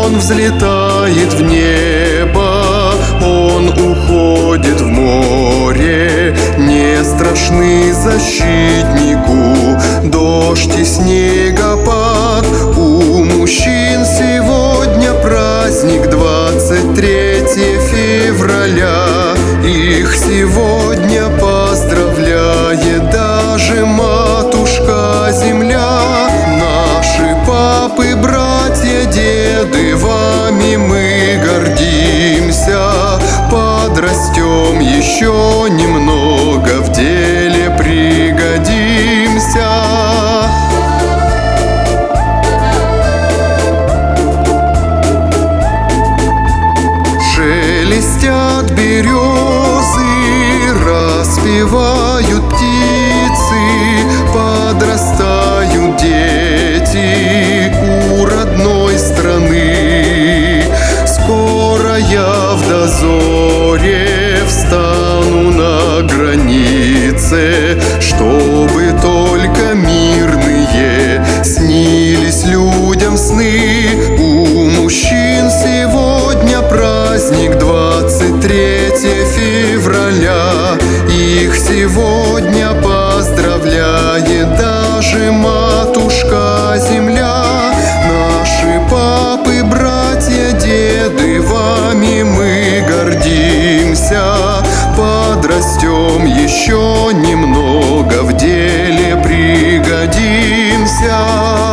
Он взлетает в небо, он уходит в море. Не страшны защитнику дождь и снегопад. У мужчин сегодня праздник, 23 февраля. Их сегодня поздравляет даже матушка земля. Наши папы, братья, деды, вами мы гордимся. Подрастем еще немного, в деле пригодимся. Шелестят березы, распевают птицы, подрастают дети у родной страны. Скоро я в дозоре встану на границе, чтобы только мирные снились людям сны. У мужчин сегодня праздник, 23 февраля. Их сегодня поздравляет даже матушка земля. Наши папы, братья, деды, вами мы гордимся. Подрастем еще немного, в деле пригодимся.